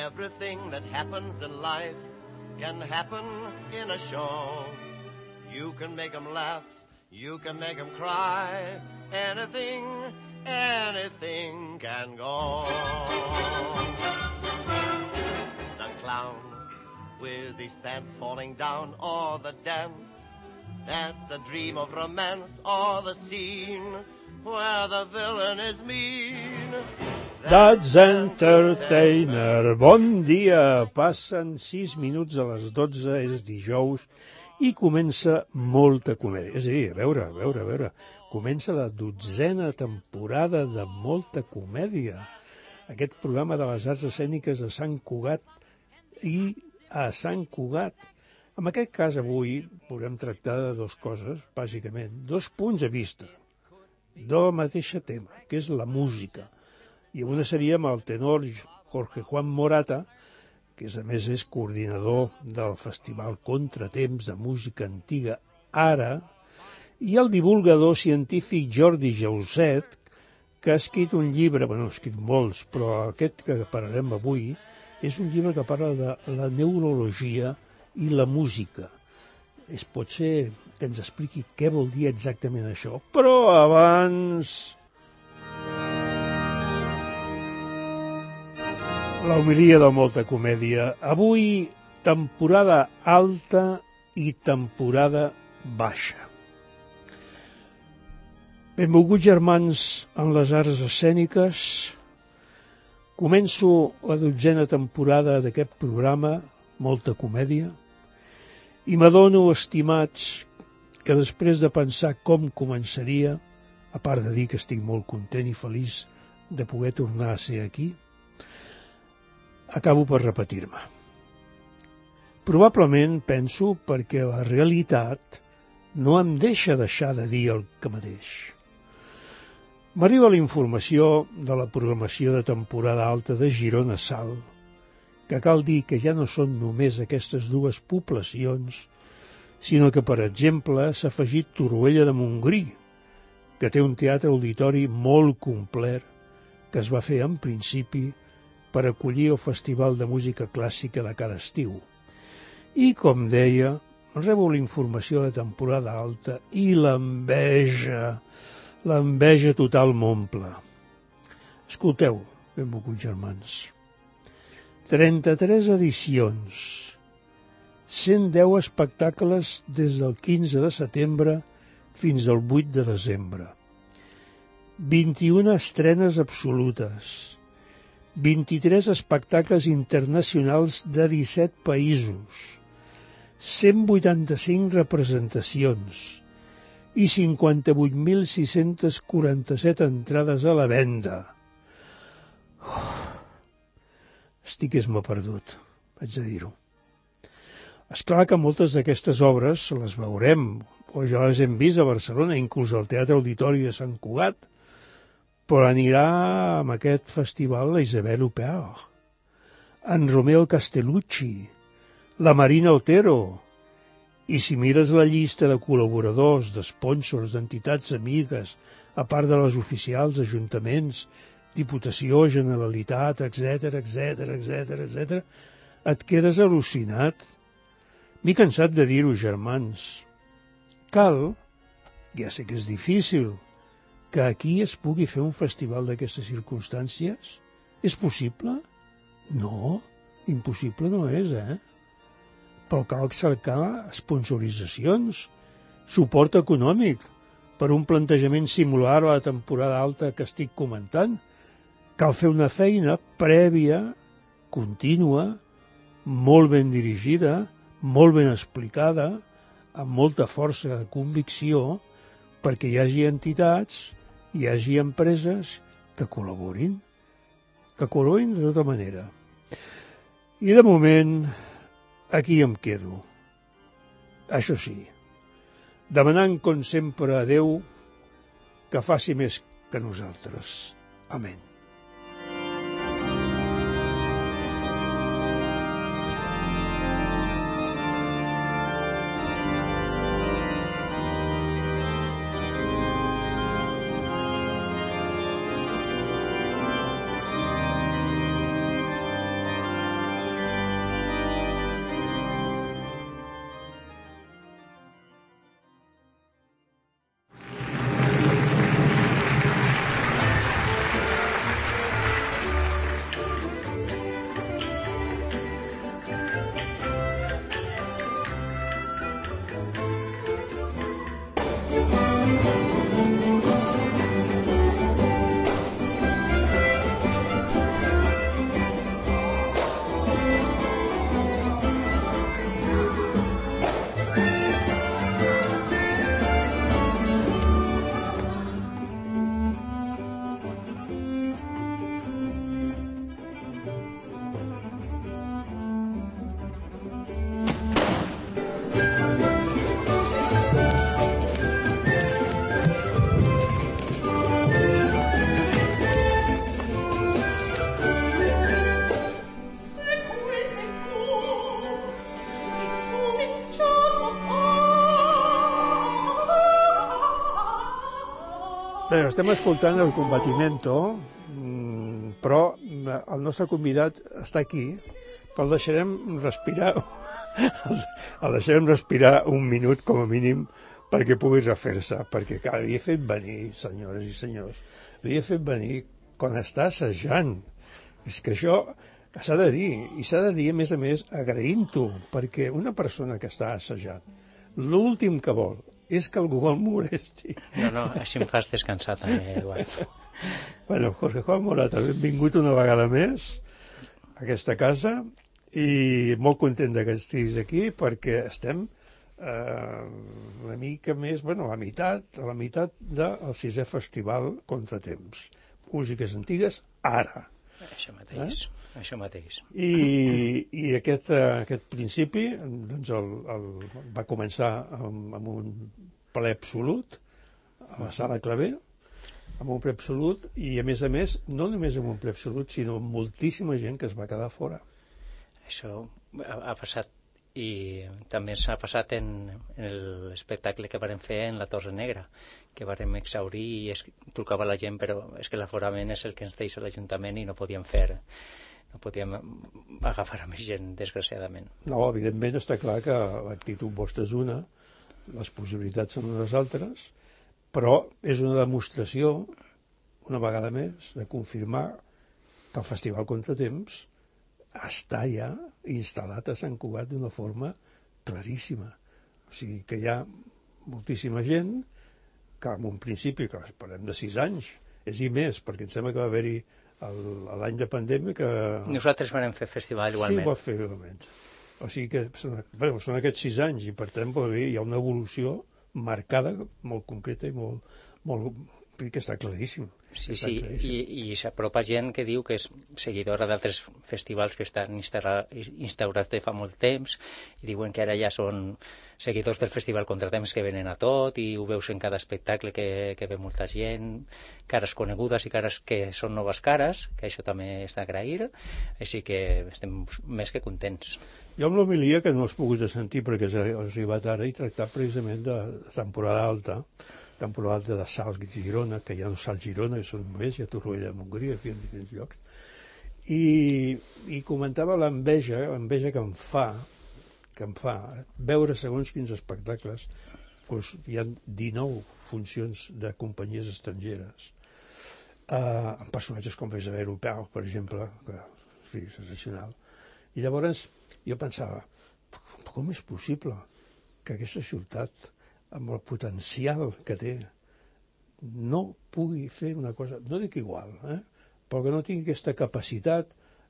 Everything that happens in life can happen in a show. You can make 'em laugh, you can make 'em cry. Anything can go. The clown with his pants falling down, or the dance that's a dream of romance, or the scene where the villain is mean. That's Entertainer. Bon dia. Passen 6 minuts a les 12, és dijous, i comença Molta Comèdia. És a dir, a veure, comença la 12a temporada de Molta Comèdia. Aquest programa de les arts escèniques de Sant Cugat i a Sant Cugat. En aquest cas, avui, podrem tractar de dues coses, bàsicament, 2 punts de vista del mateix tema, que és la música. I una seria amb el tenor Jorge Juan Morata, que a més és coordinador del Festival Contratemps de Música Antiga Ara, i el divulgador científic Jordi Jauset, que ha escrit un llibre, ha escrit molts, però aquest que parlarem avui és un llibre que parla de la neurologia i la música. Pot ser que ens expliqui què vol dir exactament això, però abans la homilia de Molta Comèdia. Avui, temporada alta i temporada baixa. Benvolguts germans en les arts escèniques, començo la 12a temporada d'aquest programa, Molta Comèdia, i m'adono, estimats, que després de pensar com començaria, a part de dir que estic molt content i feliç de poder tornar a ser aquí, acabo per repetir-me. Probablement penso perquè la realitat no em deixa de dir el que mateix. M'arriba la informació de la programació de temporada alta de Girona Sal, que cal dir que ja no són només aquestes dues poblacions, sinó que, per exemple, s'ha afegit Torroella de Montgrí, que té un teatre auditori molt complet, que es va fer en principi per acollir el Festival de Música Clàssica de cada estiu. I, com deia, rebo la informació de temporada alta i l'enveja total m'omple. Escolteu, benvolguts germans, 33 edicions, 110 espectacles des del 15 de setembre fins al 8 de desembre, 21 estrenes absolutes, 23 espectacles internacionals de 17 països, 185 representacions i 58.647 entrades a la venda. Estic que m'ha perdut, haig de dir-ho. És clar que moltes d'aquestes obres les veurem, o ja les hem vist a Barcelona, inclús al Teatre Auditori de Sant Cugat, però anirà amb aquest festival la Isabel Huppert, en Romeo Castellucci, la Marina Otero, i si mires la llista de col·laboradors, d'espònsors, d'entitats amigues, a part de les oficials, ajuntaments, Diputació, Generalitat, etc., et quedes al·lucinat. M'he cansat de dir-ho, germans. Cal, ja sé que és difícil, que aquí es pugui fer un festival d'aquestes circumstàncies? És possible? No, impossible no és, Però cal cercar sponsoritzacions, suport econòmic, per un plantejament similar a la temporada alta que estic comentant. Cal fer una feina prèvia, contínua, molt ben dirigida, molt ben explicada, amb molta força de convicció, perquè hi hagi entitats, hi hagi empreses que col·laborin de tota manera. I de moment, aquí em quedo. Això sí, demanant com sempre a Déu que faci més que nosaltres. Amén. Bé, estem escoltant el Combatimento, però el nostre convidat està aquí, però el deixarem respirar un minut com a mínim perquè pugui refer-se, perquè clar, li he fet venir, senyores i senyors, li he fet venir quan està assajant. És que això s'ha de dir, i s'ha de dir a més agraint-ho, perquè una persona que està assajant, l'últim que vol és que algú el molesti. No, així em fas descansar també, Eduard. Bueno, Jorge Juan Morata, benvingut una vegada més a aquesta casa i molt content que estiguis aquí perquè estem una mica més, a la meitat del 6è Festival Contratemps. Músiques antigues, ara. Això mateix, això mateix. I aquest principi doncs va començar amb un ple absolut a la Sala Clavé, amb un ple absolut, i a més, no només amb un ple absolut, sinó amb moltíssima gent que es va quedar fora. Això ha passat, i també s'ha passat en l'espectacle que vam fer en la Torre Negra, que vam exhaurir i trucava la gent, però és que l'aforament és el que ens deixa l'Ajuntament i no podíem agafar a més gent, desgraciadament. No, evidentment està clar que l'actitud vostra és una, les possibilitats són unes altres, però és una demostració, una vegada més, de confirmar que el Festival Contratemps està ja instal·lat a Sant Cugat d'una forma claríssima. O sigui que hi ha moltíssima gent que en un principi, que parlem de 6 anys, és i més, perquè em sembla que va haver-hi l'any de pandèmia que... Nosaltres vam fer festival igualment. Sí, va fer igualment. O sigui que són aquests 6 anys i per tant hi ha una evolució marcada, molt concreta i molt que està claríssim. Sí, i s'apropa gent que diu que és seguidora d'altres festivals que estan instaurats de fa molt temps i diuen que ara ja són seguidors del Festival Contratemps que venen a tot i ho veus en cada espectacle que ve molta gent, cares conegudes i cares que són noves cares, que això també és d'agrair, així que estem més que contents. Jo amb l'homilia que no has pogut sentir perquè has arribat ara i tractat precisament de temporada alta de Salt Girona, que ja no Salt Girona, que són més, ja Torroella de Montgrí, en diferents llocs. I comentava l'enveja que em fa veure segons quins espectacles, doncs hi ha 19 funcions de companyies estrangeres, amb personatges com Isabel Europeu, per exemple, que és sensacional. I llavors jo pensava, com és possible que aquesta ciutat amb el potencial que té, no pugui fer una cosa, no dic igual, però que no tingui aquesta capacitat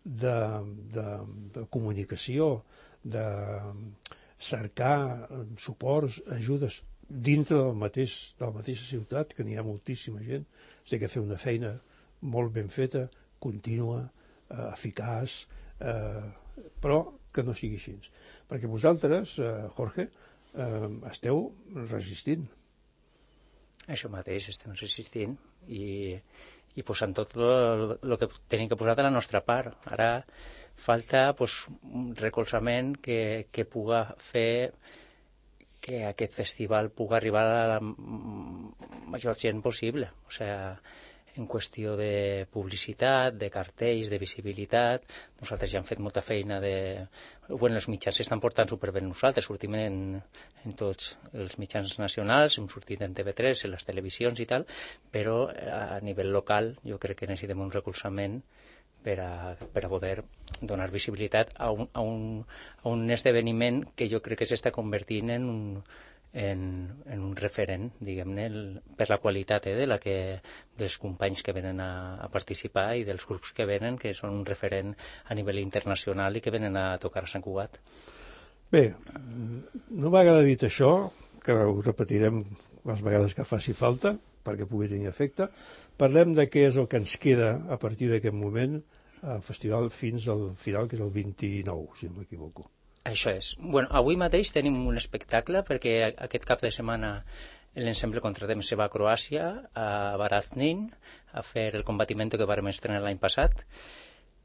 de comunicació, de cercar suports, ajudes dintre de la mateixa ciutat, que n'hi ha moltíssima gent, té que fer una feina molt ben feta, contínua, eficaç, però que no sigui així. Perquè vosaltres, Jorge, esteu resistint. Això mateix, estem resistint i posant tot el que tenim que posar de la nostra part. Ara falta un recolzament que puga fer que aquest festival pugui arribar a la major gent possible. O sigui, en qüestió de publicitat, de cartells, de visibilitat. Nosaltres ja hem fet molta feina els mitjans s'estan portant superbé nosaltres, sortim en tots els mitjans nacionals, hem sortit en TV3, en les televisions i tal, però a nivell local jo crec que necessitem un recolzament per a poder donar visibilitat a un esdeveniment que jo crec que s'està convertint en un referent, diguem-ne, per la qualitat dels companys que venen a participar i dels grups que venen, que són un referent a nivell internacional i que venen a tocar a Sant Cugat. Bé, una vegada dit això, que ho repetirem les vegades que faci falta, perquè pugui tenir efecte, parlem de què és el que ens queda a partir d'aquest moment al festival fins al final, que és el 29, si no m'equivoco. Això és. Avui mateix tenim un espectacle perquè aquest cap de setmana l'ensemble Contratemps se va a Croàcia, a Varaznin, a fer el Combatimento que vam estrenar l'any passat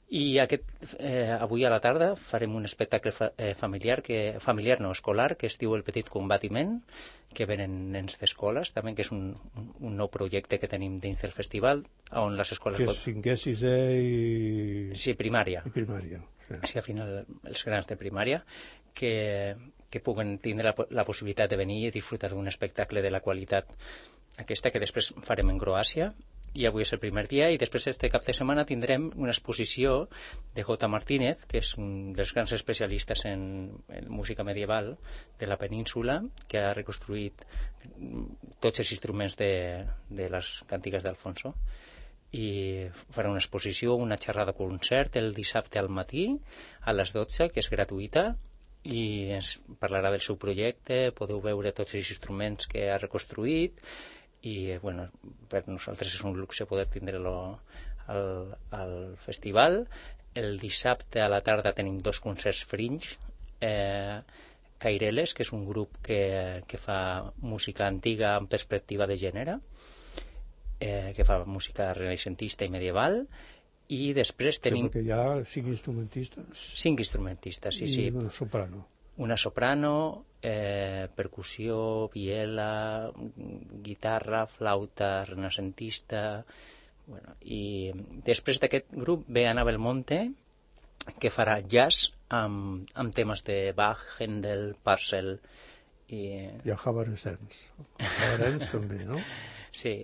I avui a la tarda farem un espectacle escolar, que es diu El Petit Combatiment, que venen nens d'escoles, també, que és un nou projecte que tenim dins del festival, on les escoles... Que és cinquè, sisè i... Sí, primària. I primària. Sí, al final, els grans de primària, que puguen tindre la possibilitat de venir i disfrutar d'un espectacle de la qualitat aquesta que després farem en Croàcia, i avui és el primer dia, i després este cap de setmana tindrem una exposició de J. Martínez, que és un dels grans especialistes en música medieval de la península, que ha reconstruït tots els instruments de les càntiques d'Alfonso, i farà una exposició, una xerrada concert el dissabte al matí a les 12, que és gratuïta, i ens parlarà del seu projecte. Podeu veure tots els instruments que ha reconstruït, i bueno, per nosaltres és un luxe poder tindre-lo al festival. El dissabte a la tarda tenim 2 concerts fringe, Caireles, que és un grup que fa música antiga amb perspectiva de gènere, que fa música renaixentista i medieval, i després tenim... Perquè hi ha 5 instrumentistes? 5 instrumentistes, sí. I una soprano. Una soprano, percussió, viela, guitarra, flauta renaixentista... Bueno, i després d'aquest grup ve Ana Belmonte, que farà jazz amb temes de Bach, Händel, Purcell i... I el Haberens. Haberens també, no? Sí.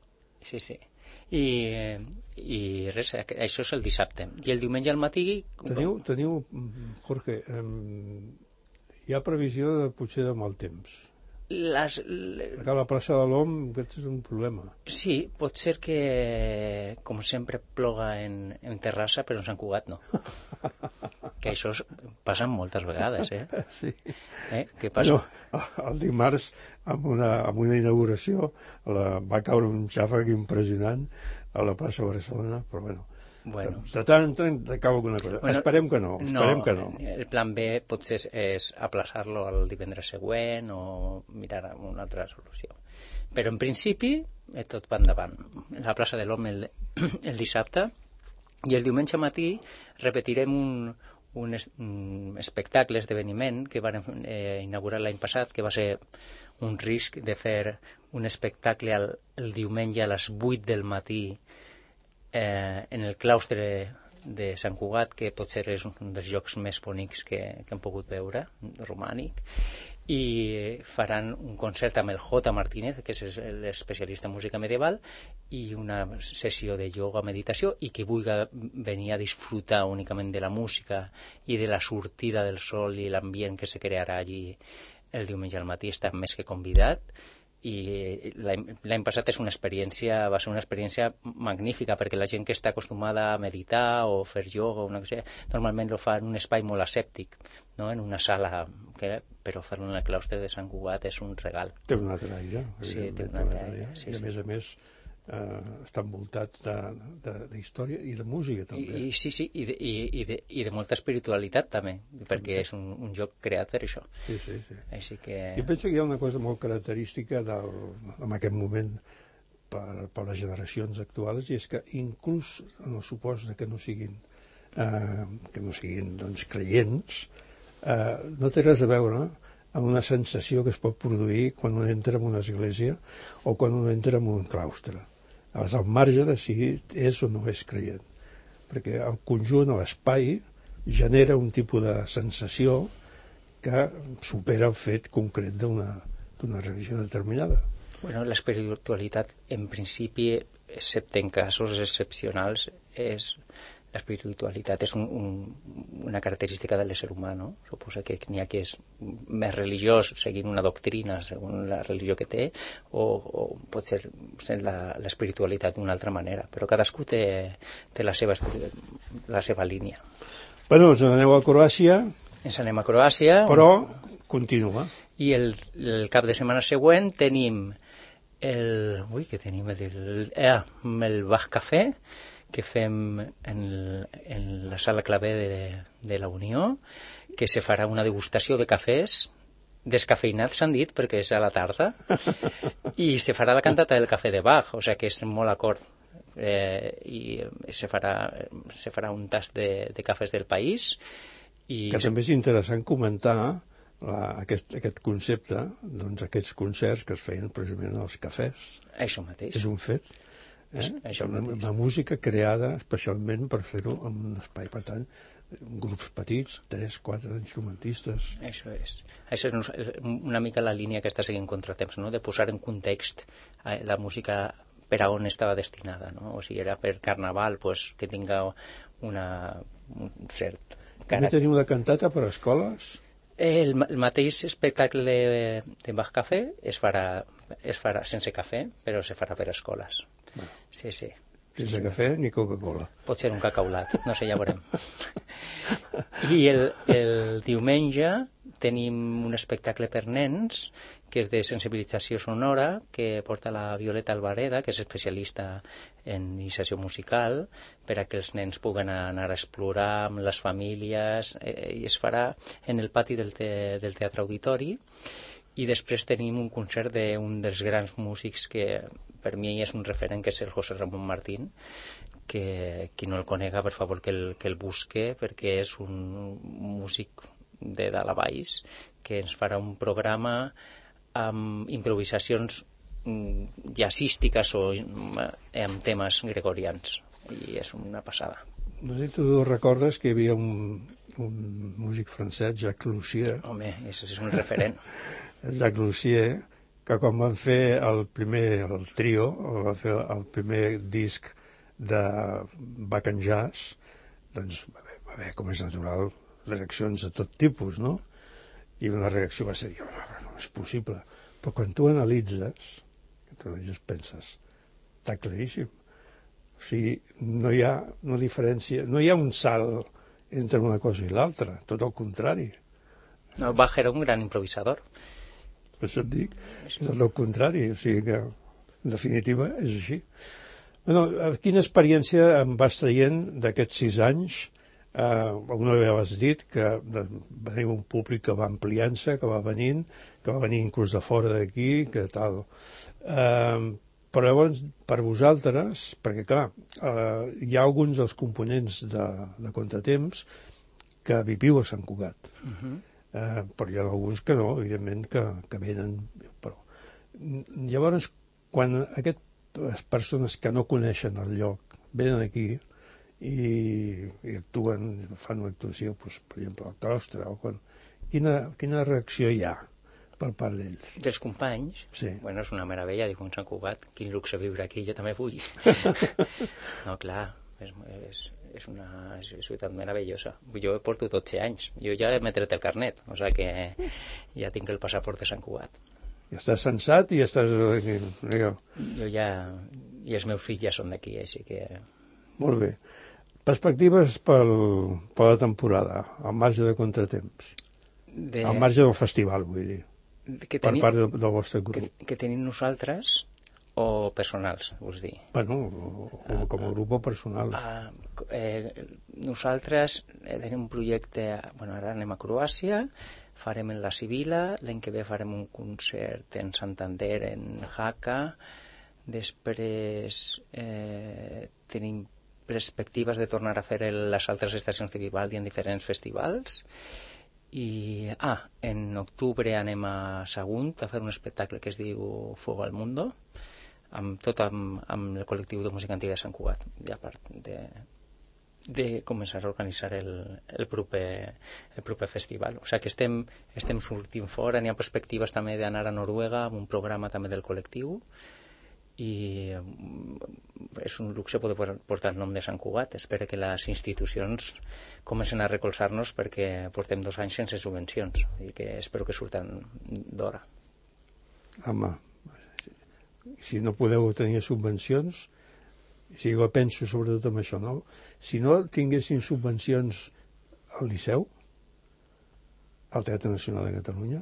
I res, això és el dissabte. I el diumenge al matí... Teniu, Jorge, hi ha previsió potser de mal temps. A la plaça de l'Om aquest és un problema. Sí, pot ser que, com sempre, ploga en Terrassa, però en Sant Cugat no. Que això passa moltes vegades, Sí. Què passa? El dimarts, amb una inauguració, va caure un xàfec impressionant a la plaça de Barcelona, però bueno, de tant en tant cau alguna cosa. Esperem que no. El plan B potser és aplaçar-lo el divendres següent o mirar una altra solució. Però en principi tot va endavant. La plaça de l'Om el dissabte, i el diumenge matí repetirem un espectacle, esdeveniment que van inaugurar l'any passat, que va ser un risc de fer un espectacle el diumenge a les 8 del matí en el claustre de Sant Cugat, que potser és un dels llocs més bonics que hem pogut veure, romànic, i faran un concert amb el J. Martínez, que és l'especialista en música medieval, i una sessió de ioga, meditació, i qui vulgui venir a disfrutar únicament de la música i de la sortida del sol i l'ambient que se crearà allí el diumenge al matí està més que convidat. I l'any passat va ser una experiència magnífica, perquè la gent que està acostumada a meditar o fer ioga normalment ho fa en un espai molt asèptic, no? En una sala, però fer-lo en el claustre de Sant Cugat és un regal. Té un altre aire. Sí, té un altre aire. I a més està envoltat d'història i de música també. I de molta espiritualitat també, perquè és un joc creat per això. Sí. Així que... Jo penso que hi ha una cosa molt característica en aquest moment per les generacions actuals, i és que inclús en el supòs que no siguin doncs, creients, no té res a veure amb una sensació que es pot produir quan un entra en una església o quan un entra en un claustre. Al marge de si és o no és creient, perquè el conjunt, l'espai, genera un tipus de sensació que supera el fet concret d'una religió determinada. Bueno, l'espiritualitat, en principi, excepte en casos excepcionals, l'espiritualitat és una característica de l'ésser humà, no? Suposa que n'hi ha que és més religiós seguint una doctrina segons la religió que té, o pot ser l'espiritualitat d'una altra manera, però cadascú té la seva línia. Bueno, ens aneu a Croàcia. Ens anem a Croàcia. Però continua. I el cap de setmana següent tenim el Bach Café, que fem en la sala clavé de la Unió, que se farà una degustació de cafès descafeinats, s'han dit, perquè és a la tarda, i se farà la cantata del cafè de Bach, o sigui que és molt acord i se farà un tast de cafès del país. I... Que també és interessant comentar aquest concepte, doncs aquests concerts que es feien precisament als cafès. Això mateix. És un fet. Una música creada especialment per fer-ho en un espai, per tant, grups petits, 3, 4 instrumentistes. Això és una mica la línia que està seguint Contratemps, no? De posar en context la música per a on estava destinada, no? O sigui, era per carnaval, pues, que tinga un cert caràcter. També tenim una cantata per a escoles? El mateix espectacle de Bach Cafè es farà sense cafè, però se farà per a escoles. Bueno, sí. Sense cafè ni Coca-Cola. Pot ser un cacaulat, no sé, ja veurem. I el diumenge tenim un espectacle per nens, que és de sensibilització sonora, que porta la Violeta Albareda, que és especialista en iniciació musical, per a que els nens puguen anar a explorar amb les famílies, i es farà en el pati del Teatre Auditori. I després tenim un concert d'un dels grans músics que per mi és un referent, que és el José Ramón Martín, que qui no el conega, per favor, que el busque, perquè és un músic de dalt a baix, que ens farà un programa amb improvisacions jazzístiques o amb temes gregorians, i és una passada. No sé si tu recordes que hi havia un músic francès, Jacques Lussier. Home, és un referent. Jacques Lussier, que quan van fer el trio, van fer el primer disc de Bach and Jazz, doncs va haver, com és natural, reaccions de tot tipus, no? I una reacció va ser dir, no és possible. Però quan tu analitzes, penses, està claríssim. O sigui, no hi ha una diferència, no hi ha un salt entre una cosa i l'altra, tot el contrari. No, Bach era un gran improvisador. Per això et dic, és tot el contrari, o sigui que, en definitiva, és així. Bueno, quina experiència em vas traient d'aquests 6 anys? Una vegada has dit que va tenir un públic que va ampliant-se, que va venint inclús de fora d'aquí, que tal. Però llavors, per vosaltres, perquè clar, hi ha alguns dels components de Contratemps que viviu a Sant Cugat. Però hi ha alguns que no, evidentment, que venen. Però llavors, quan aquestes persones que no coneixen el lloc venen aquí i actuen, fan una actuació, doncs, per exemple, al claustre, quina reacció hi ha per part d'ells? Dels companys? Sí. Bueno, és una meravella, dic, un Sant Cugat, quin luxe viure aquí, jo també vull. No, clar, és una ciutat meravellosa. Jo porto 12 anys, jo ja m'he tret el carnet, o sigui que ja tinc el passaport de Sant Cugat. I estàs sensat i estàs... Jo ja... I els meus fills ja són d'aquí, així que... Molt bé. Perspectives per la temporada, al marge de Contratemps. Al marge del festival, vull dir. Per part del vostre grup. Que tenim nosaltres o personals, vols dir? Bueno, com a grup o personals. Nosaltres tenim un projecte... Bueno, ara anem a Croàcia, farem en la Sibila, l'any que ve farem un concert en Santander, en Jaca, després tenim perspectives de tornar a fer les altres estacions de Vivaldi en diferents festivals, i en octubre anem a Sagunt a fer un espectacle que es diu Fuego al Mundo, amb el col·lectiu de música antiga de Sant Cugat, ja a part de començar a organitzar el proper festival. O sigui que estem sortint fora, n'hi ha perspectives també d'anar a Noruega amb un programa també del col·lectiu, i és un luxe poder portar el nom de Sant Cugat. Espero que les institucions comencen a recolzar-nos, perquè portem 2 anys sense subvencions i que espero que surten d'hora. Home, si no podeu tenir subvencions, si jo penso sobretot en això, no? Si no tinguessin subvencions al Liceu, al Teatre Nacional de Catalunya,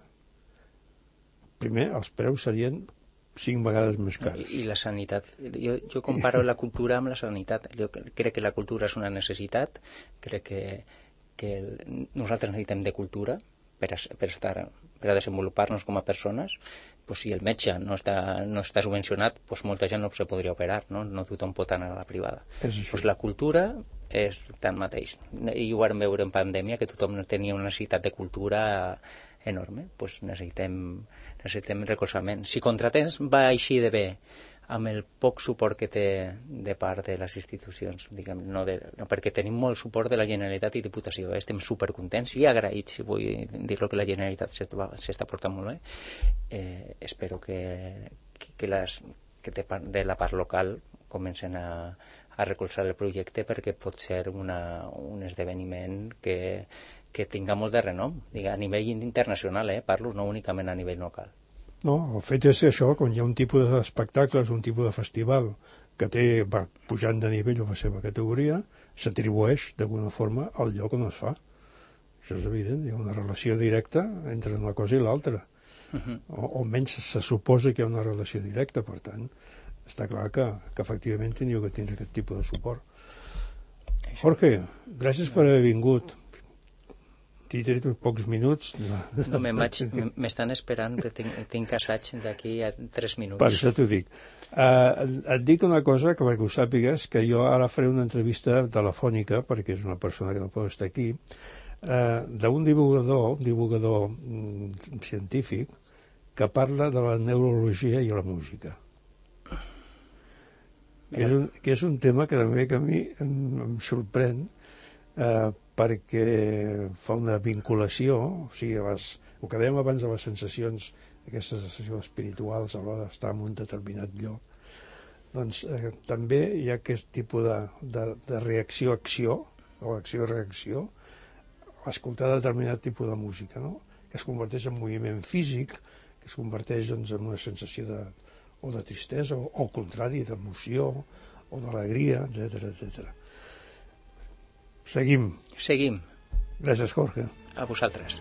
primer els preus serien 5 vegades més cars. I la sanitat. Jo comparo la cultura amb la sanitat. Jo crec que la cultura és una necessitat. Crec que nosaltres necessitem de cultura per estar per a desenvolupar-nos com a persones, pues, si el metge no està subvencionat, pues, molta gent no se podria operar, no tothom pot anar a la privada. Pues, la cultura és tant mateix. I ho vam veure en pandèmia, que tothom tenia una necessitat de cultura enorme. Pues necessitem recolzament. Si Contratemps va així de bé, amb el poc suport que té de part de les institucions, diguem, perquè tenim molt suport de la Generalitat i Diputació, estem supercontents i agraïts, si vull dir-lo, que la Generalitat s'està portant molt bé. Espero que de la part local comencen a recolzar el projecte, perquè pot ser un esdeveniment que tinga molt de renom, a nivell internacional, parlo, no únicament a nivell local. No, el fet és això, quan hi ha un tipus d'espectacles, un tipus de festival que va pujant de nivell a la seva categoria, s'atribueix d'alguna forma al lloc on es fa. Això és evident, hi ha una relació directa entre una cosa i l'altra. O almenys se suposa que hi ha una relació directa, per tant, està clar que efectivament teniu que tindre aquest tipus de suport. Jorge, gràcies per haver vingut. T'he tret pocs minuts. No, m'estan esperant, que tinc assaig d'aquí a 3 minuts. Per això t'ho dic. Et dic una cosa, que perquè ho sàpigues, que jo ara faré una entrevista telefònica, perquè és una persona que no pot estar aquí, d'un divulgador científic, que parla de la neurologia i la música. Que és un tema que també que a mi em sorprèn, perquè fa una vinculació, o sigui, el que dèiem abans de les sensacions, aquestes sensacions espirituals a l'hora d'estar en un determinat lloc, doncs també hi ha aquest tipus de reacció-acció, o acció-reacció, a escoltar determinat tipus de música, no? Que es converteix en moviment físic, que es converteix en una sensació o de tristesa, o al contrari, d'emoció, o d'alegria, etc. Seguim. Gràcies, Jorge. A vosaltres.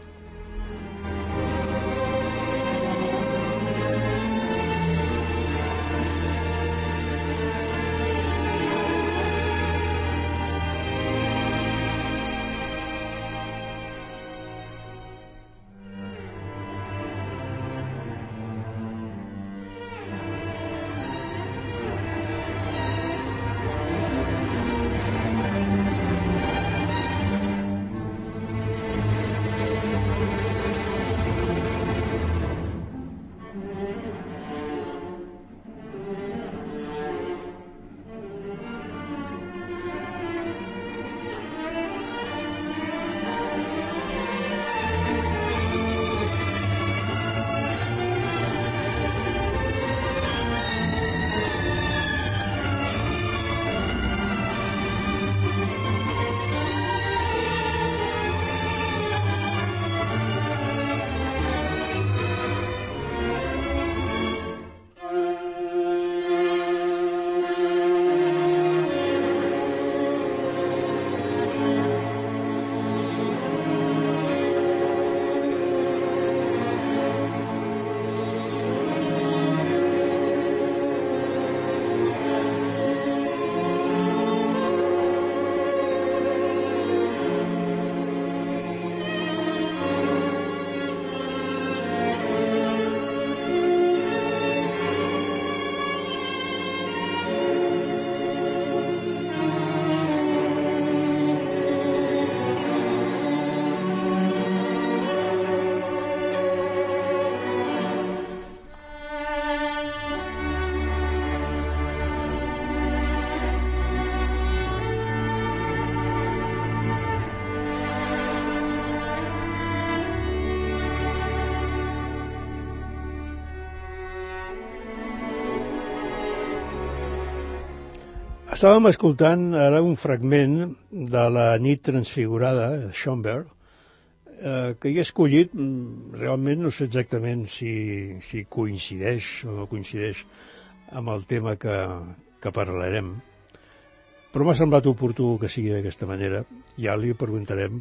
Estàvem escoltant ara un fragment de la nit transfigurada de Schoenberg, que he escollit, realment no sé exactament si coincideix o no coincideix amb el tema que parlarem, però m'ha semblat oportú que sigui d'aquesta manera. Ja li preguntarem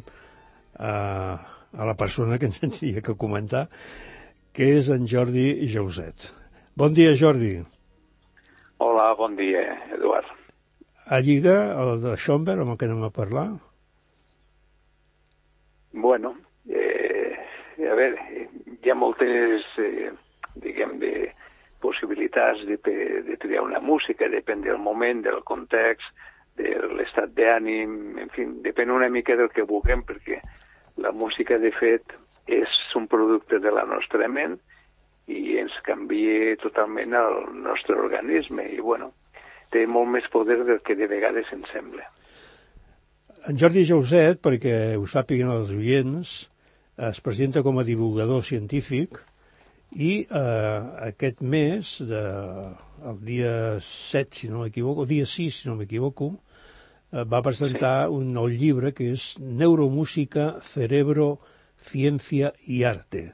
a la persona que ens hauria que comentar, que és en Jordi Jauset. Bon dia, Jordi. Hola, bon dia, Eduard. A lliga el de Schoenberg, amb el que anem a parlar? Bueno, a veure, hi ha moltes, diguem, de possibilitats de triar una música, depèn del moment, del context, de l'estat d'ànim, en fi, depèn una mica del que vulguem, perquè la música, de fet, és un producte de la nostra ment i ens canvia totalment el nostre organisme i, bueno, té molt més poder del que de vegades ens sembla. En Jordi Jauset, perquè ho sàpiguen els oients, es presenta com a divulgador científic i aquest mes, el dia 7, si no m'equivoco, el dia 6, si no m'equivoco, va presentar un nou llibre que és Neuromúsica, Cerebro, Ciencia i Arte.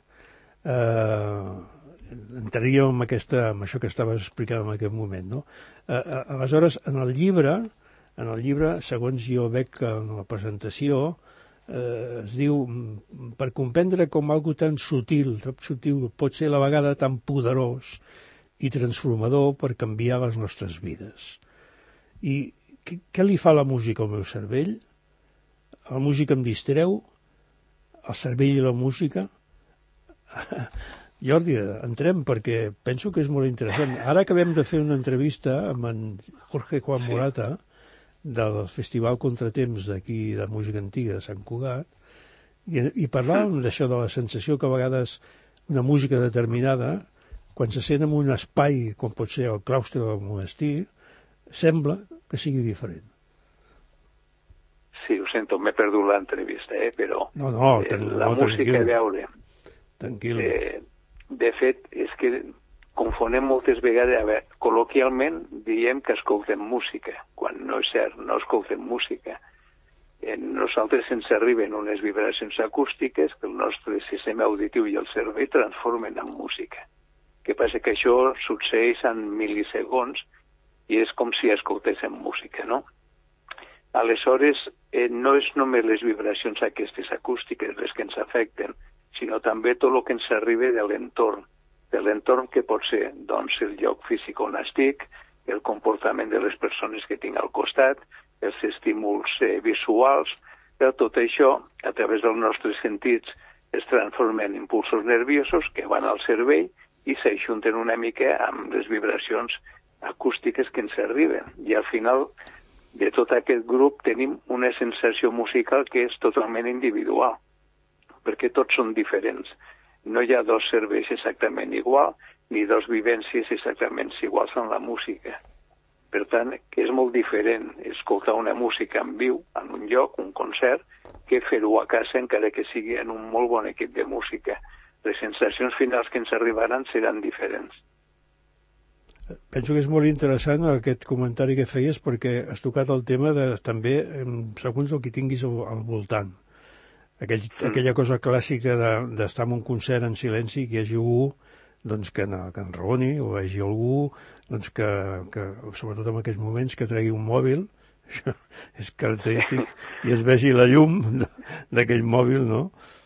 Entraríem amb això que estaves explicant en aquest moment, no? Aleshores, en el llibre, segons jo veig en la presentació, es diu, per comprendre com algo tan sutil pot ser a la vegada tan poderós i transformador per canviar les nostres vides. I què li fa la música al meu cervell? La música em distreu? El cervell i la música? Jordi, entrem, perquè penso que és molt interessant. Ara acabem de fer una entrevista amb en Jorge Juan Morata, del Festival Contratemps d'aquí de música antiga de Sant Cugat, i parlàvem d'això, de la sensació que a vegades una música determinada, quan se sent en un espai, com pot ser el claustre del monestir, sembla que sigui diferent. Sí, ho sento, m'he perdut l'entrevista, però la música, a veure, tranquil. De fet, és que confonem moltes vegades, a veure, col·loquialment diem que escoltem música, quan no és cert, no escoltem música. Nosaltres ens arriben unes vibracions acústiques que el nostre sistema auditiu i el cervell transformen en música. El que passa que això succeeix en mil·lisegons i és com si escoltéssim música, no? Aleshores, no és només les vibracions aquestes acústiques les que ens afecten, sinó també tot el que ens arriba de l'entorn que pot ser, doncs, el lloc físic on estic, el comportament de les persones que tinc al costat, els estímuls visuals, tot això, a través dels nostres sentits, es transforma en impulsos nerviosos que van al cervell i s'ajunten una mica amb les vibracions acústiques que ens arriben. I al final de tot aquest grup tenim una sensació musical que és totalment individual, perquè tots són diferents. No hi ha dos cervells exactament igual, ni dos vivències exactament iguals en la música. Per tant, és molt diferent escoltar una música en viu, en un lloc, un concert, que fer-ho a casa, encara que sigui en un molt bon equip de música. Les sensacions finals que ens arribaran seran diferents. Penso que és molt interessant aquest comentari que feies perquè has tocat el tema de també segons el que tinguis al voltant. Aquella cosa clàssica d'estar en un concert en silenci, que hi hagi algú doncs, que enraoni, o hi hagi algú doncs, que sobretot en aquells moments, que tregui un mòbil, això és característic, i es vegi la llum d'aquell mòbil, no?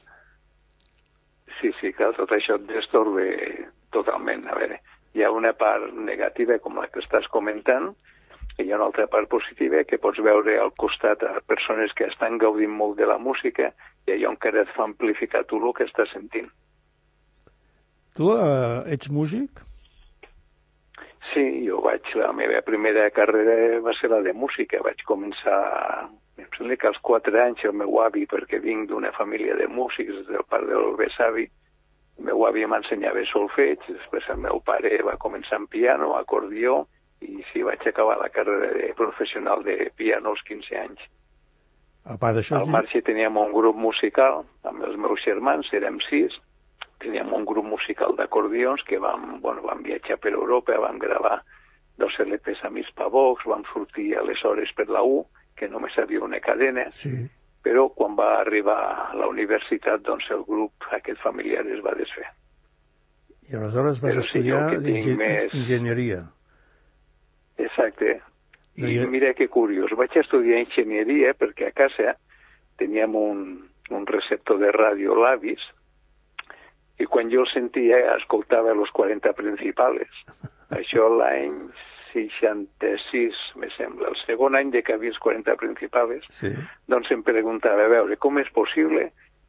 Sí, clar, tot això et destorba totalment. A veure, hi ha una part negativa, com la que estàs comentant, i hi ha una altra part positiva que pots veure al costat a persones que estan gaudint molt de la música i allò encara et fa amplificar tu el que estàs sentint. Tu ets músic? Sí, la meva primera carrera va ser la de música. Vaig començar, em sembla que als 4 anys, el meu avi, perquè vinc d'una família de músics, del part del besavi, el meu avi m'ensenyava solfeig, després el meu pare va començar amb piano, acordió, i sí, vaig acabar la carrera professional de piano als 15 anys. Al marge teníem un grup musical amb els meus germans, érem 6, teníem un grup musical d'acordions que vam viatjar per Europa, vam gravar 2 LPs a Miss Pavox, vam sortir aleshores per la U, que només havia una cadena, sí. Però quan va arribar a la universitat, doncs el grup aquest familiar es va desfer. I aleshores vas estudiar enginyeria. Exacte. I mira que curiós, vaig estudiar enginyeria perquè a casa teníem un receptor de ràdio Lavis i quan jo el sentia escoltava los 40 principales. Això l'any 66, me sembla, el segon any de que havia els 40 principales, sí. Doncs em preguntava, a veure, com és possible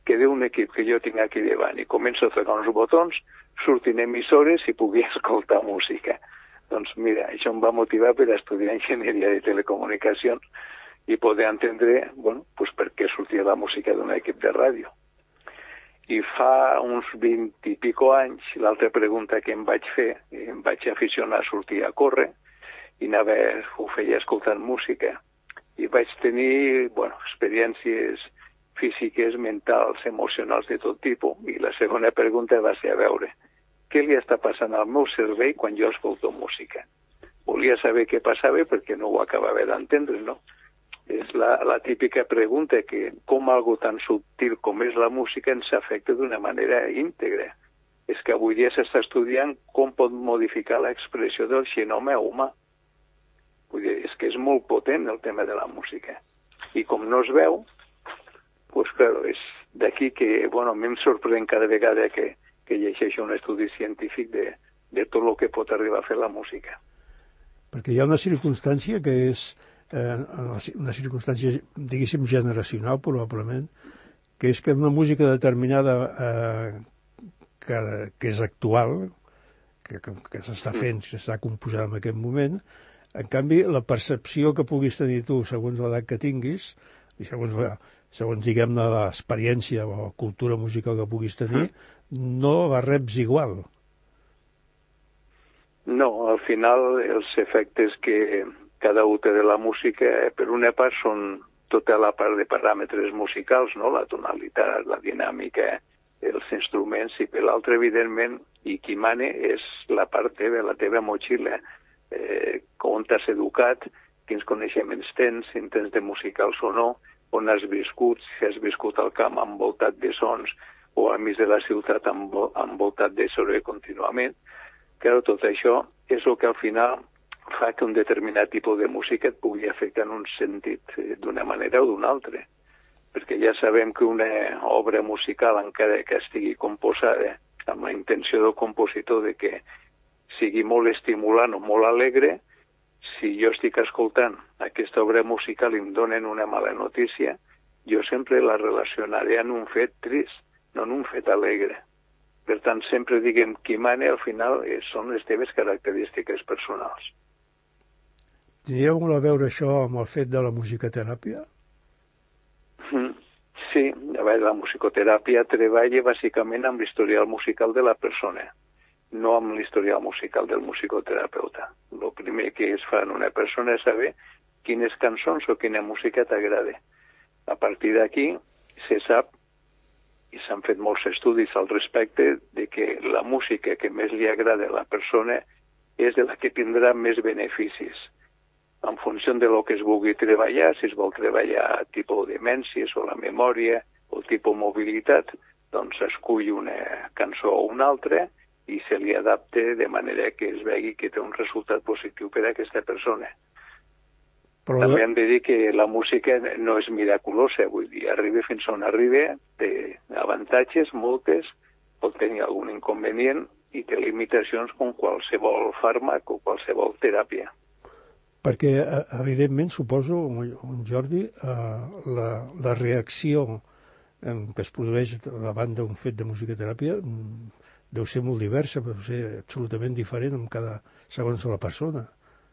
que d'un equip que jo tinc aquí davant i començo a tocar uns botons, surtin emissores i pugui escoltar música. Doncs mira, això em va motivar per estudiar enginyeria de telecomunicacions i poder entendre, bueno, pues per què sortia la música d'un equip de ràdio. I fa uns 20 i pico anys, l'altra pregunta que em vaig fer, em vaig aficionar a sortir a córrer i ho feia escoltant música. I vaig tenir, bueno, experiències físiques, mentals, emocionals de tot tipus. I la segona pregunta va ser a veure què li està passant al meu cervell quan jo escolto música. Volia saber què passava perquè no ho acabava d'entendre, no? És la típica pregunta que com algo tan subtil com és la música ens afecta d'una manera íntegra. És que avui dia s'està estudiant com pot modificar l'expressió del genoma humà. Vull dir, és que és molt potent el tema de la música. I com no es veu, doncs claro, és d'aquí que, bueno, a mi em sorprèn cada vegada que llegeixo un estudi científic de tot el que pot arribar a fer la música. Perquè hi ha una circumstància que és una circumstància, diguéssim, generacional, probablement, que és que una música determinada que és actual, que s'està fent, s'està composant en aquest moment, en canvi, la percepció que puguis tenir tu segons l'edat que tinguis, i segons diguem-ne, l'experiència o cultura musical que puguis tenir, no la reps igual. No, al final els efectes que cada un té de la música, per una part són tota la part de paràmetres musicals, no? La tonalitat, la dinàmica, els instruments, i per l'altra, evidentment, i qui mane és la part teva, la teva motxilla, on t'has educat, quins coneixements tens, si en tens de musicals o no, on has viscut, si has viscut al camp envoltat de sons o al mig de la ciutat envoltat de soroll contínuament. Claro, tot això és el que al final fa que un determinat tipus de música et pugui afectar en un sentit d'una manera o d'una altra. Perquè ja sabem que una obra musical, encara que estigui composada amb la intenció del compositor de que sigui molt estimulant o molt alegre, si jo estic escoltant aquesta obra musical i em donen una mala notícia, jo sempre la relacionaré amb un fet trist, no en un fet alegre. Per tant, sempre diguem qui mane, al final són les teves característiques personals. Tindria molt a veure això amb el fet de la musicoteràpia? Sí, a veure, la musicoteràpia treballa bàsicament amb l'historial musical de la persona, no amb l'historial musical del musicoterapeuta. El primer que es fa en una persona és saber quines cançons o quina música t'agrada. A partir d'aquí se sap, i s'han fet molts estudis al respecte, de que la música que més li agrada a la persona és de la que tindrà més beneficis. En funció de lo que es vulgui treballar, si es vol treballar tipus demències o la memòria o tipus mobilitat, doncs escull una cançó o una altra i se li adapta de manera que es vegi que té un resultat positiu per a aquesta persona. Però també hem de dir que la música no és miraculosa, vull dir, arriba fins on arriba, té avantatges, moltes, pot tenir algun inconvenient i té limitacions com qualsevol fàrmac o qualsevol teràpia. Perquè, evidentment, suposo, Jordi, la reacció que es produeix davant d'un fet de musicoteràpia deu ser molt diversa, deu ser absolutament diferent segons la persona.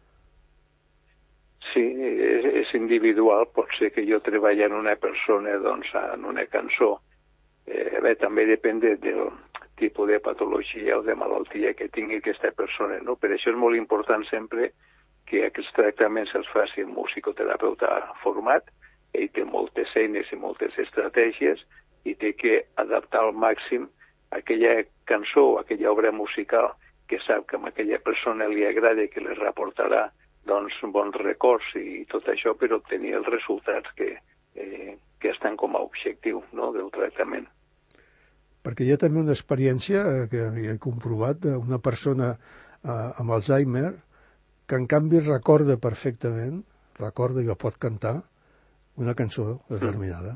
Sí, és individual. Pot ser que jo treballi en una persona, doncs, en una cançó. També depèn del tipus de patologia o de malaltia que tingui aquesta persona, no? Per això és molt important sempre que aquests tractaments els faci un musicoterapeuta format. Ell té moltes eines i moltes estratègies i té que adaptar al màxim aquella cançó o aquella obra musical que sap que a aquella persona li agrada i que li reportarà doncs bons records i tot això per obtenir els resultats que estan com a objectiu, no, del tractament. Perquè hi ha també una experiència que he comprovat d'una persona amb Alzheimer que en canvi recorda perfectament, recorda que pot cantar una cançó determinada.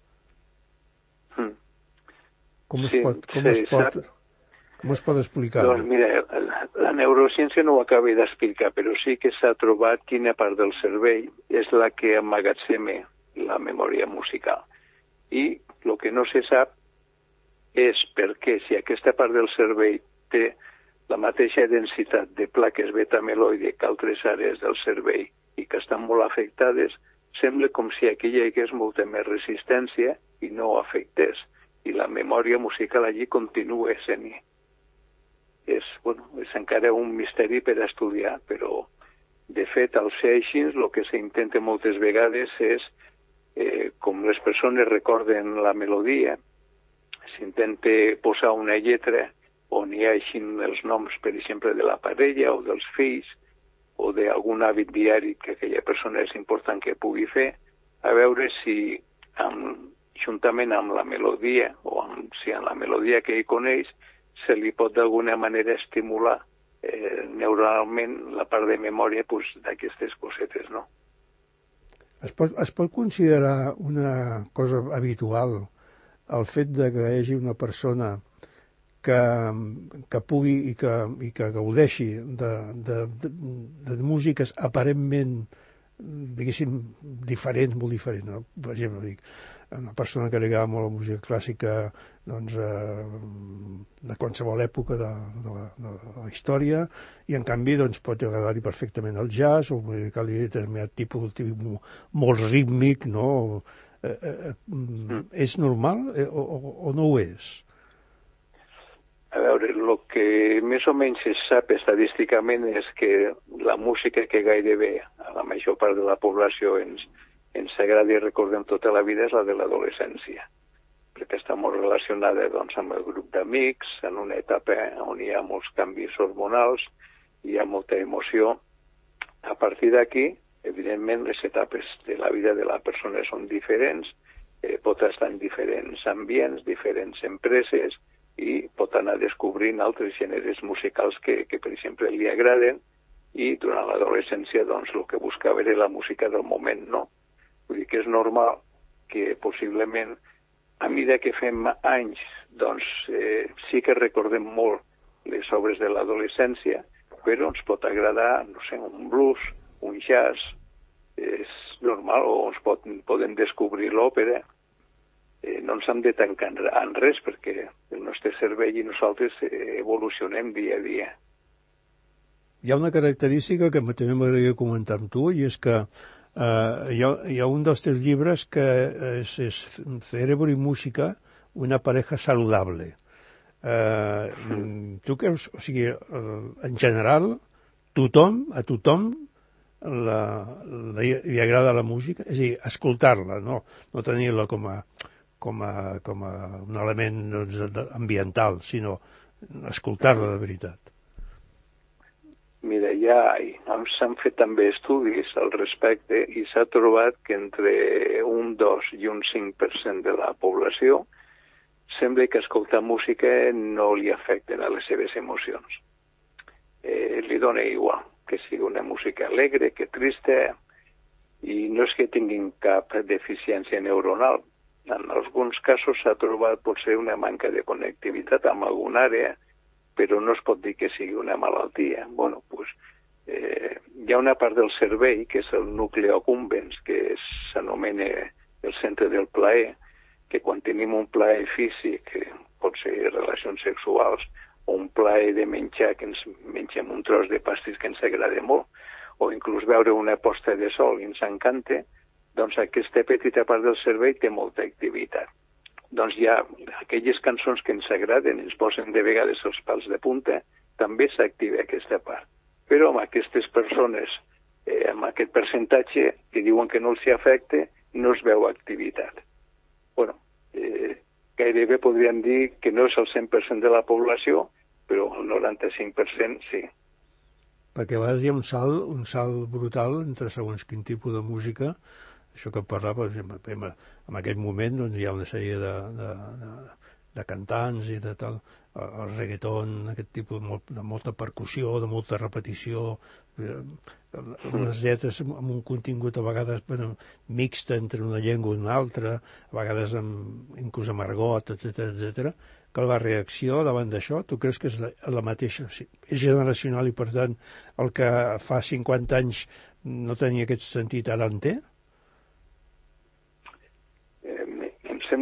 Com es pot explicar? Doncs mira, la neurociència no ho acaba d'explicar, però sí que s'ha trobat quina part del cervell és la que emmagatzema la memòria musical. I el que que no se sap és perquè si aquesta part del cervell té la mateixa densitat de plaques beta-amiloide que altres àrees del cervell i que estan molt afectades, sembla com si aquí hi hagués molta més resistència i no ho afectés. I la memòria musical allí continua sent-hi. És encara un misteri per estudiar, però de fet, al ser així, el que s'intenta moltes vegades és, com les persones recorden la melodia, s'intenta posar una lletra on hi ha així els noms, per exemple, de la parella o dels fills o d'algun hàbit diari que aquella persona és important que pugui fer, a veure si juntament amb la melodia o si en la melodia que ell coneix se li pot d'alguna manera estimular neuronalment la part de memòria d'aquestes cosetes, no? Es pot considerar una cosa habitual el fet de que hi hagi una persona que pugui i que gaudeixi de músiques aparentment, diguéssim, diferents, molt diferents. No? Per exemple, una persona que li agrada molt la música clàssica doncs, de qualsevol època de la història, i en canvi doncs, pot agradar-li perfectament el jazz o dedicar-li determinat tipus molt rítmic, no? És normal o no ho és? A veure, el que més o menys es sap estadísticament és que la música que gairebé a la major part de la població ens agrada i recordem tota la vida és la de l'adolescència, perquè està molt relacionada doncs, amb el grup d'amics, en una etapa on hi ha molts canvis hormonals, hi ha molta emoció. A partir d'aquí, evidentment, les etapes de la vida de la persona són diferents, pot estar en diferents ambients, diferents empreses, i pot anar descobrint altres gèneres musicals que per exemple, li agraden, i durant l'adolescència, doncs, el que buscava era la música del moment, no? Vull dir que és normal que possiblement, a mesura que fem anys, doncs, sí que recordem molt les obres de l'adolescència, però ens pot agradar, no sé, un blues, un jazz, és normal, o ens podem descobrir l'òpera. No ens hem de tancar en res, perquè el nostre cervell i nosaltres evolucionem dia a dia. Hi ha una característica que també m'agradaria comentar amb tu, i és que hi ha un dels teus llibres que és Cerebro i música, una pareja saludable. Tu creus, o sigui, en general, a tothom li agrada la música? És a dir, escoltar-la, no tenir-la com a un element doncs, ambiental, sinó escoltar-la de veritat. Mira, s'han fet també estudis al respecte i s'ha trobat que entre un 2 i un 5% de la població sembla que escoltar música no li afecten a les seves emocions. Li dona igual que sigui una música alegre, que trista, i no és que tinguin cap deficiència neuronal. En alguns casos s'ha trobat potser una manca de connectivitat amb alguna àrea, però no es pot dir que sigui una malaltia. Bueno, doncs, hi ha una part del cervell, que és el nucli accumbens, que s'anomena el centre del plaer, que quan tenim un plaer físic, pot ser relacions sexuals, o un plaer de menjar, que ens mengem un tros de pastís que ens agrada molt, o inclús veure una posta de sol i ens encanta, doncs aquesta petita part del cervell té molta activitat. Doncs hi ha aquelles cançons que ens agraden, ens posen de vegades els pals de punta, també s'activa aquesta part. Però amb aquestes persones, amb aquest percentatge que diuen que no els afecta, no es veu activitat. Bueno, gairebé podríem dir que no és el 100% de la població, però el 95% sí. Perquè a vegades hi ha un salt brutal entre segons quin tipus de música. Això que parlava, en aquell moment doncs, hi ha una sèrie de cantants i de tal, el reggaeton, aquest tipus de molta percussió, de molta repetició, unes lletres amb un contingut a vegades mixta entre una llengua i una altra, a vegades inclús amb argot, etc. Que la reacció davant d'això, tu creus que és la mateixa? És generacional i, per tant, el que fa 50 anys no tenia aquest sentit, ara en té? Em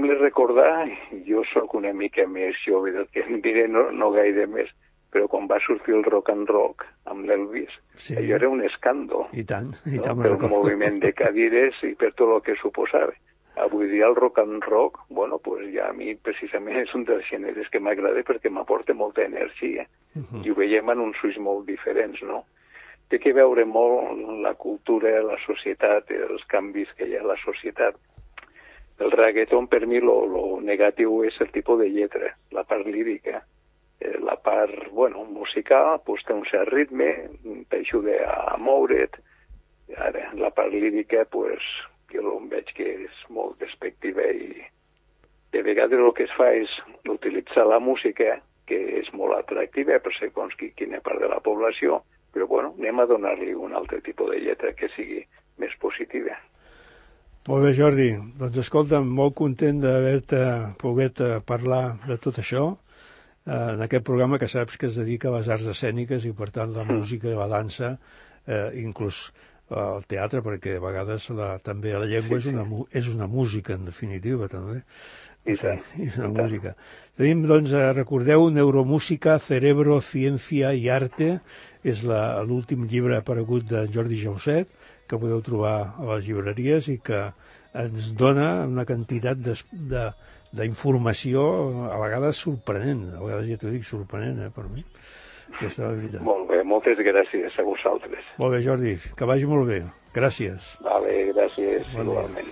sembla recordar, jo sóc una mica més jove del que em diré, no gaire més, però quan va sortir el rock and rock amb l'Elvis, allò era un escàndol. I tant, per un moviment de cadires i per tot el que suposava. Avui dia el rock and rock, bueno, pues ja a mi precisament és un dels gèneres que m'agrada perquè m'aporta molta energia. I ho veiem en uns ulls molt diferents, no? Té que veure molt la cultura, la societat, els canvis que hi ha a la societat. El reggaeton, per mi, lo negatiu és el tipus de lletra, la part lírica. La part, bueno, musical, pues, té un cert ritme, t'ajuda a moure't. Ara, la part lírica, pues, jo veig que és molt despectiva i de vegades el que es fa és utilitzar la música, que és molt atractiva per segons quina part de la població, però bueno, anem a donar-li un altre tipus de lletra que sigui més positiva. Molt bé, Jordi. Doncs escolta'm, molt content d'haver-te pogut parlar de tot això en aquest programa que saps que es dedica a les arts escèniques i per tant la música i la dansa, inclús el teatre, perquè a vegades també la llengua és una música, en definitiva, també. És una música. Tenim, doncs, recordeu, Neuromúsica, Cerebro, Ciencia y Arte, és l'últim llibre aparegut de Jordi Jauset, que podeu trobar a les llibreries i que ens dona una quantitat d'informació a vegades sorprenent, a vegades ja t'ho dic, sorprenent, per mi. Aquesta és la veritat. Molt bé, moltes gràcies a vosaltres. Molt bé, Jordi, que vagi molt bé. Gràcies. Vale, gràcies, igualment.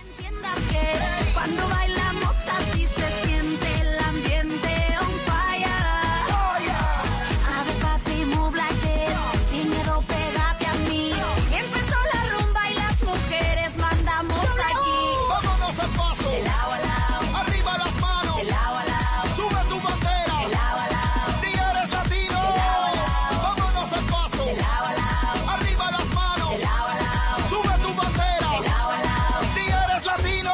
Cuando bailamos así se siente el ambiente on fire. A ver, papi, move like this. Sin miedo, pégate a mí. Empezó la rumba y las mujeres mandamos aquí. Vámonos al paso. De lado a lado. Arriba las manos. De lado a lado. Sube tu bandera. De lado a lado. Si eres latino. De lado a lado. Vámonos al paso. De lado a lado. Arriba las manos. De lado a lado. Sube tu bandera. De lado a lado. Si eres latino.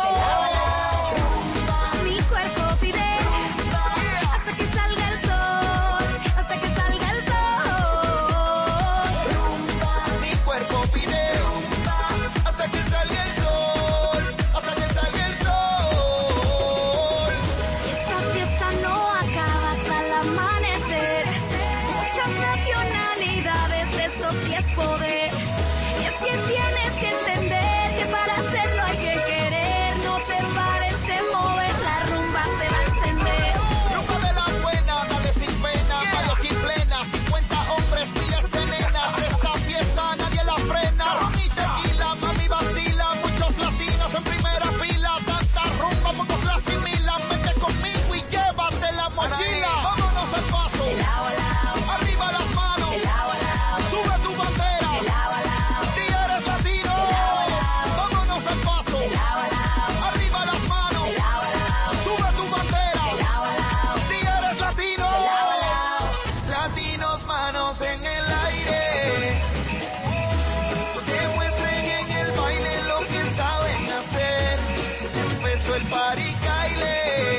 Mi cuerpo pide hasta que salga el sol, hasta que salga el sol. Mi cuerpo pide hasta que salga el sol, hasta que salga el sol. Esta fiesta no acaba hasta el amanecer. Muchas nacionalidades, esto sí es poder. Y es que tienes que entender que para hacerlo hay que querer. No te pares de mover, la rumba se va a encender. Rumba de la buena, dale sin pena, varios chiflenas, 50 hombres, miles de nenas. Esta fiesta nadie la frena. Ron y tequila, mami vacila, muchos latinos en primera fila. Tanta rumba, pocos la asimilan. Vete conmigo y llévate la mochila. Vámonos al paso. De lado a lado, Arriba las manos. de lado a lado, Sube tu bandera. de lado a lado, Si eres latino. Vámonos al paso. de lado a lado, Arriba las manos. de lado a lado, Sube tu bandera. de lado a lado, Si eres latino. de lado a lado. Latinos, manos en el aire. Demuestren en el baile lo que saben hacer. Empezó el party caile.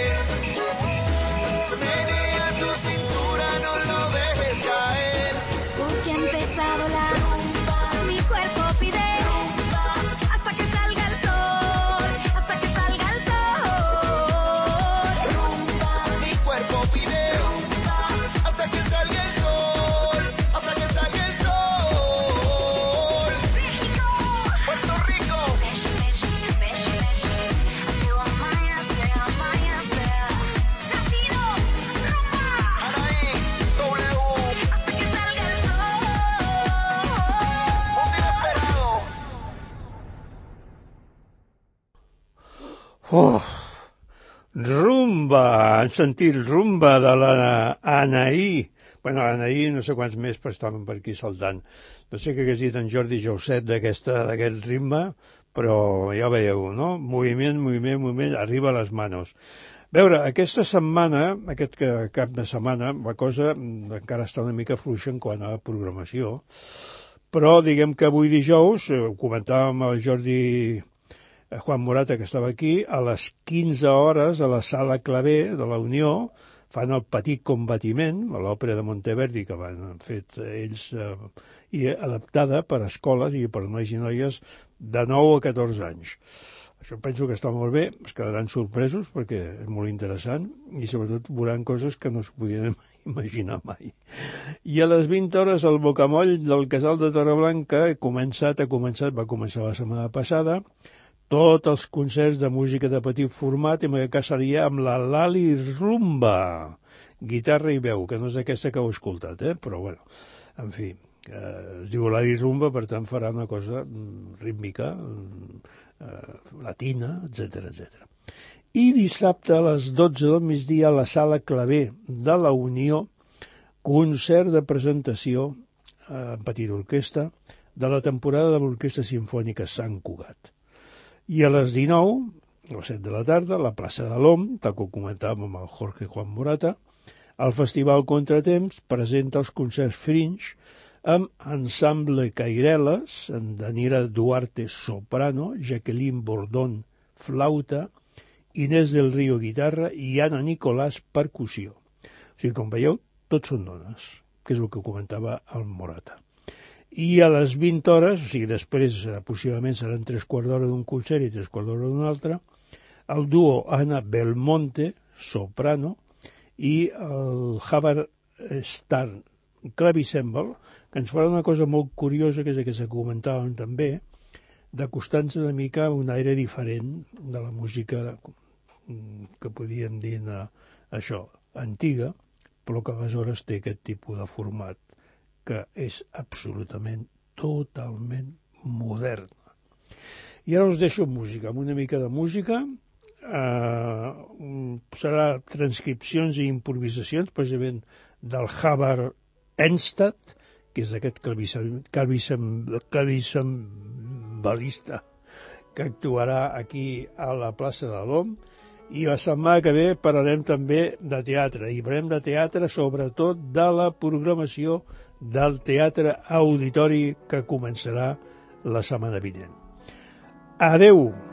Menea tu cintura, no lo dejes caer. Porque ha empezado la rumba, mi cuerpo pide hasta que salga el sol, hasta que salga el sol. Mi cuerpo pide hasta que salga el sol, hasta que salga el sol. Puerto Rico. Latino, rumba, Anaí, W, hasta que salga el sol. Mundo Inesperado. Oh, rumba, han sentit rumba de l'Anaí. Bueno, Anaí no sé quants més estaven per aquí saltant. No sé què hagués dit en Jordi Jauset d'aquest ritme, però ja veieu, no? Moviment, arriba a les manos. A veure, aquesta setmana, aquest cap de setmana, la cosa encara està una mica fluixa en quant a la programació, però diguem que avui dijous, ho comentàvem amb el Jordi Juan Morata, que estava aquí, a les 15 hores a la Sala Clavé de la Unió fan el Petit Combatiment, a l'òpera de Monteverdi, que han fet ells, i adaptada per a escoles i per nois i noies de 9 a 14 anys. Això penso que està molt bé, es quedaran sorpresos perquè és molt interessant i sobretot veuran coses que no es podien imaginar mai. I a les 20 hores el Bocamoll del Casal de Torreblanca va començar la setmana passada, tots els concerts de música de petit format, i en aquest cas seria amb la Lali Rumba, guitarra i veu, que no és aquesta que heu escoltat, però bueno, en fi, es diu Lali Rumba, per tant farà una cosa rítmica, latina, etc. I dissabte a les 12 del migdia a la Sala Claver de la Unió, concert de presentació en petita orquestra de la temporada de l'Orquestra Simfònica Sant Cugat. I a les 19, a les 7 de la tarda, a la plaça de l'OM, tal com comentàvem amb el Jorge Juan Morata, el Festival Contratemps presenta els concerts Fringe amb Ensemble Caireles, en Daniela Duarte soprano, Jacqueline Bordón flauta, Inés del Río guitarra i Anna Nicolàs percussió. O sigui, com veieu, tots són dones, que és el que comentava el Morata. I a les 20 hores, o sigui, després possiblement seran 3/4 d'hora d'un concert i 3/4 d'hora d'un altre, el duo Ana Belmonte, soprano, i el Javier Star Clavicèmbal, que ens farà una cosa molt curiosa, que és el que se comentàvem també, d'acostar-nos una mica a un aire diferent de la música que podíem dir això, antiga, però que aleshores té aquest tipus de format que és absolutament, totalment modern. I ara us deixo amb música, amb una mica de música. Serà transcripcions i improvisacions, precisament del Javier Enstad, que és aquest clavicembalista que actuarà aquí a la plaça de l'OM, i la setmana que ve parlarem també de teatre, i parlarem de teatre sobretot de la programació del Teatre Auditori que començarà la setmana vinent. Adeu!